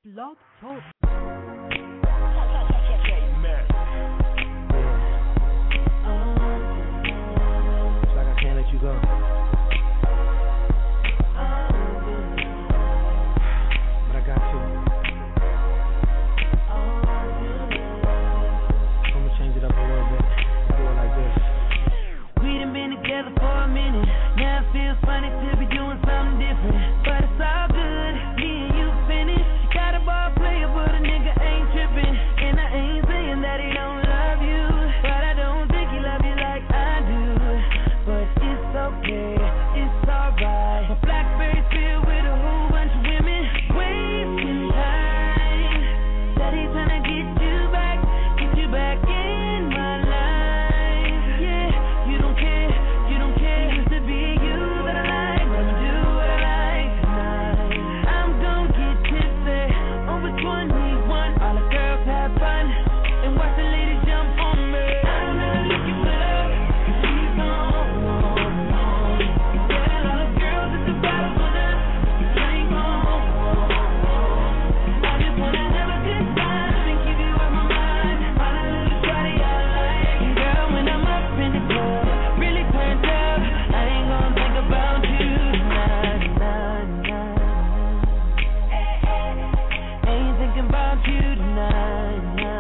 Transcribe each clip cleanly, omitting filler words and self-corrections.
Blog Talk. It's like I can't let you go. But I got to. I'm gonna change it up a little bit. Do it like this. We done been together for a minute. Now it feels funny to be doing something different. But it's all good. Me and you finished. Got a ball player, but a nigga ain't tripping. And I ain't saying that he don't love you, but I don't think he love you like I do. But it's okay, it's alright. My Blackberry's filled with a whole bunch of women wasting time. Steady trying to get you back in my life. Yeah, you don't care. It used to be you that I like, but I'ma do what I like tonight. I'm gon' get tipsy over 21. All the girls have fun and watch the ladies jump on me. I'm not looking for love, 'cause she's gone. Tell all the girls at the bottom wanna drink on. I just wanna have a good time and keep you out my mind. All the little shawty I like. And girl, when I'm up in the club, really turned up, I ain't gon' think about you tonight. Ain't thinking about you tonight.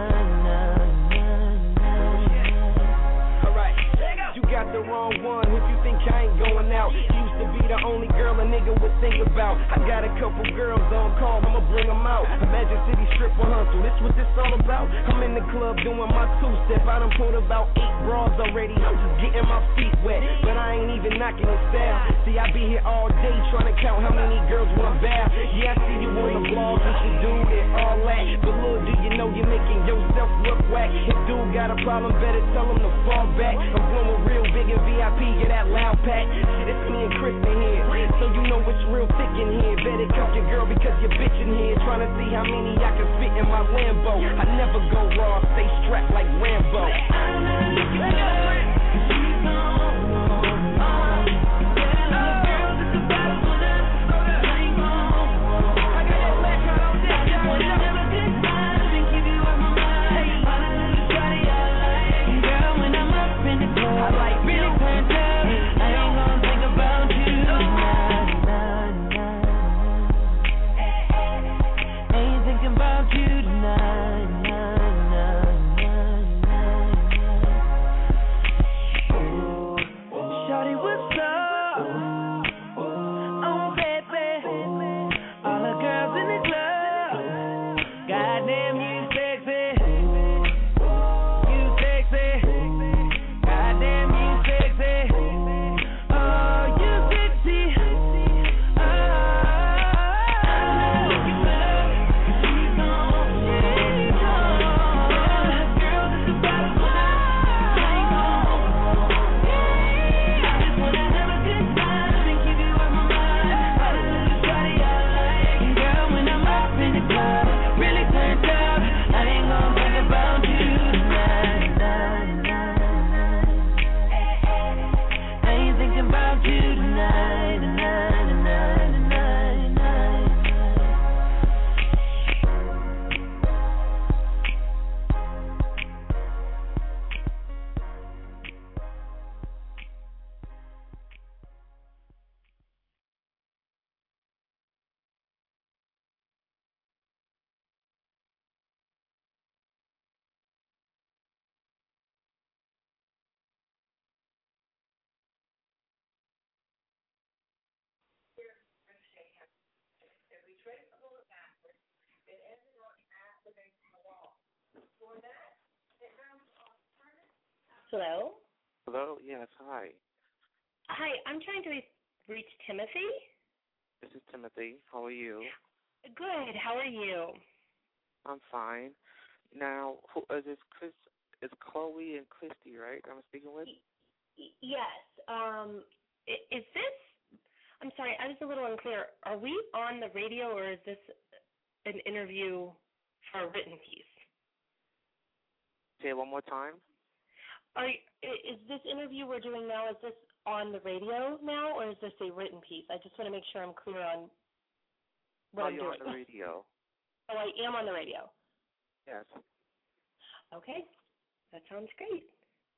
Alright, you got the wrong one if you think I ain't going out. You used to be the only girl a nigga would think about. I got a couple girls on call, I'ma bring them out. Imagine City Stripper hustle, this what this all about. I'm in the club doing my two-step. I done pulled about 8 bras already. I'm just getting my feet wet, but I ain't even knocking it down. See, I be here all day trying to count how many girls wanna bow. Yeah, I see you on the vlog with your dude and all that. But little do you know you're making yourself look whack. If dude got a problem, better tell him to fall back. I'm blowing real big in VIP, get that loud pack. Shit, it's me and Chris in here, so you know it's real thick in here. Better cuff your girl because you're bitching here, trying to see how many I can fit in my Lambo. I never go raw, stay strapped like Rambo. I'm not looking for love, 'cause she's gone. Tell all the girls at the bottom wanna drink on. I just wanna have a good time and keep you out my mind. All the little shawty I like. And girl, when I'm up in the club, I like really turned up, I ain't gon' think about you tonight. Ain't thinking about you tonight. Shawty, what's up? Oh, baby. All the girls in the club. Goddamn, you sexy. You sexy. Goddamn, you sexy. Oh, you sexy. Oh, I'm not looking for love, 'cause she's gone. She's gone. Girls at the bottom wanna drink on. I just wanna have a good time and keep you out my mind. All the little shawty I like. And girl, when I'm up in the club, really turned up, I ain't gon' think about you tonight. I ain't thinking about you tonight. Hello? Hello, yes, hi. Hi, I'm trying to reach Timothy. This is Timothy. How are you? Good, how are you? I'm fine. Now, who is this? Chris? It's Chloe and Christy, right? I'm speaking with. Yes. Is this? I'm sorry, I was a little unclear. Are we on the radio, or is this an interview for a written piece? Say it one more time. Is this interview we're doing now? Is this on the radio now, or is this a written piece? I just want to make sure I'm clear on what I'm you're doing. on the radio. Oh, I am on the radio. Yes. Okay, that sounds great.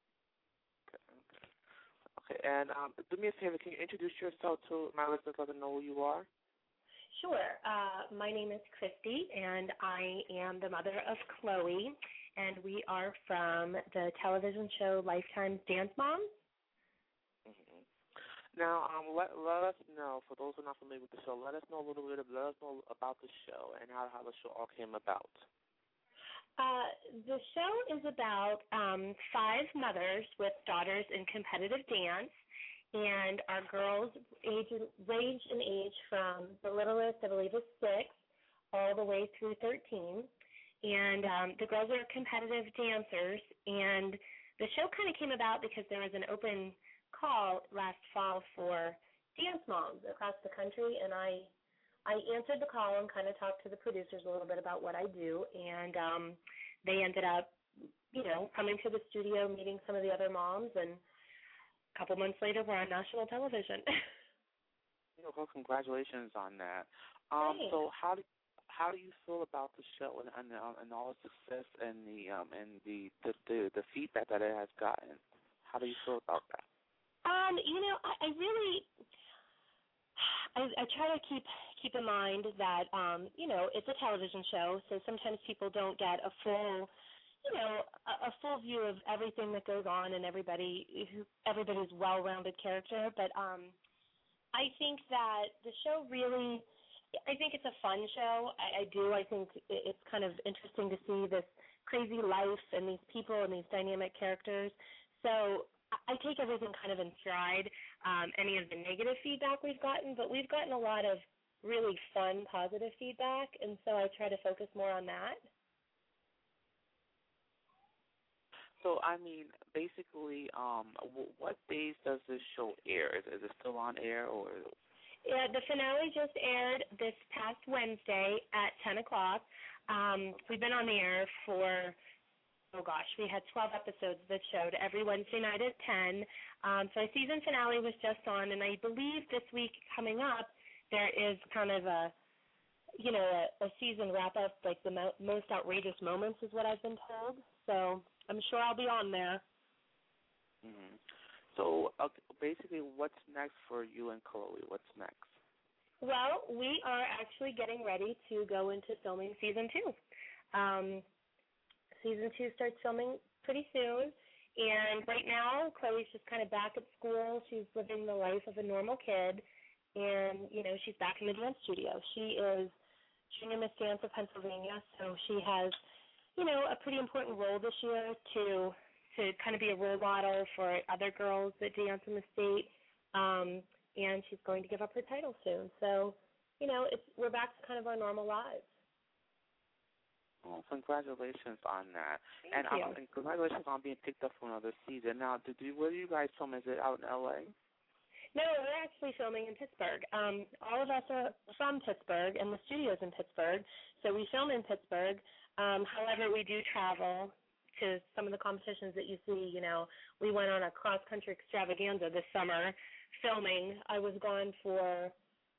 Okay, and do me a favor. Can you introduce yourself to my listeners, let them know who you are? Sure. My name is Christy, and I am the mother of Chloe, and we are from the television show Lifetime's Dance Moms. Mm-hmm. Now, let us know, for those who are not familiar with the show, let us know about the show and how the show all came about. The show is about 5 mothers with daughters in competitive dance, and our girls range in age from the littlest, I believe, is 6, all the way through 13. And the girls are competitive dancers, and the show kind of came about because there was an open call last fall for dance moms across the country, and I answered the call and kind of talked to the producers a little bit about what I do, and they ended up, coming to the studio, meeting some of the other moms, and a couple months later, we're on national television. Well, congratulations on that. Thanks. So how do you feel about the show and all the success and the feedback that it has gotten? How do you feel about that? I try to keep in mind that it's a television show, so sometimes people don't get a full view of everything that goes on and everybody's well-rounded character. But I think that the show really, I think it's a fun show. I think it's kind of interesting to see this crazy life and these people and these dynamic characters. So I take everything kind of in stride, any of the negative feedback we've gotten, but we've gotten a lot of really fun, positive feedback, and so I try to focus more on that. So, basically, what days does this show air? Is it still on air? Or? Yeah, the finale just aired this past Wednesday at 10 o'clock. We've been on the air for, we had 12 episodes that showed every Wednesday night at 10. So our season finale was just on, and I believe this week coming up there is kind of a season wrap-up, like the most outrageous moments is what I've been told. So I'm sure I'll be on there. Mm-hmm. So basically, what's next for you and Chloe? What's next? Well, we are actually getting ready to go into filming Season 2. Season 2 starts filming pretty soon, and right now Chloe's just kind of back at school. She's living the life of a normal kid, and, she's back in the dance studio. She is Junior Miss Dance of Pennsylvania, so she has, a pretty important role this year to kind of be a role model for other girls that dance in the state, and she's going to give up her title soon. So, we're back to kind of our normal lives. Well, congratulations on that. Thank you. And congratulations on being picked up for another season. Now, where do you guys film? Is it out in L.A.? No, we're actually filming in Pittsburgh. All of us are from Pittsburgh, and the studio's in Pittsburgh, so we film in Pittsburgh. However, we do travel to some of the competitions that you see. We went on a cross-country extravaganza this summer filming. I was gone for,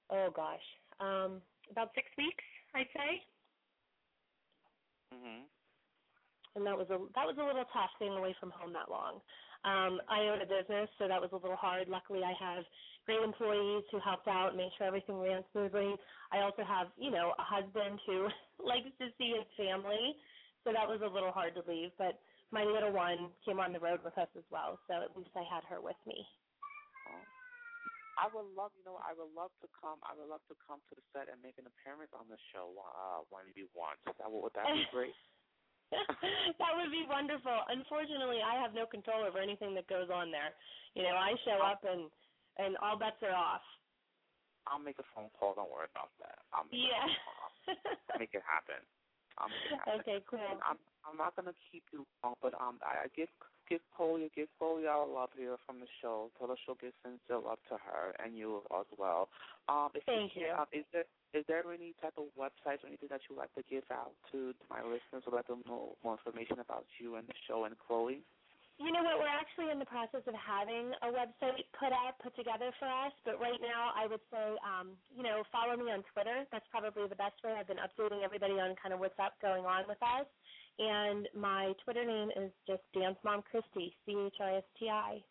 about 6 weeks, I'd say. Mm-hmm. And that was a little tough staying away from home that long. I own a business, so that was a little hard. Luckily, I have great employees who helped out and made sure everything ran smoothly. I also have, a husband who likes to see his family, so that was a little hard to leave. But my little one came on the road with us as well, so at least I had her with me. I would love to come to the set and make an appearance on the show when you want. Would that be great? That would be wonderful. Unfortunately, I have no control over anything that goes on there. I show up and all bets are off. I'll make a phone call. Don't worry about that. I'll make it happen. Okay, cool. I'm not gonna keep you long, but I give Chloe all love here from the show. Tell the show gives sincere love to her and you as well. Thank you. Is there any type of websites or anything that you would like to give out to my listeners to let them know more information about you and the show and Chloe? You know what? We're actually in the process of having a website put together for us. But right now, I would say, follow me on Twitter. That's probably the best way. I've been updating everybody on kind of what's going on with us. And my Twitter name is just Dance Mom Christy, CHRSTI.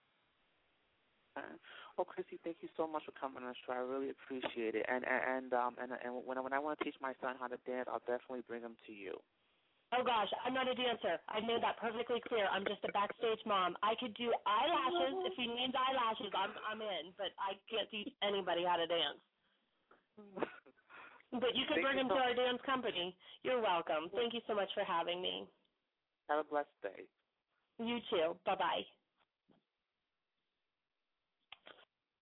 Well, Christy, thank you so much for coming on the show. I really appreciate it. And when I want to teach my son how to dance, I'll definitely bring him to you. Oh, gosh, I'm not a dancer. I made that perfectly clear. I'm just a backstage mom. I could do eyelashes. If he needs eyelashes, I'm in. But I can't teach anybody how to dance. But you could bring him to our dance company. You're welcome. Thank you so much for having me. Have a blessed day. You too. Bye-bye.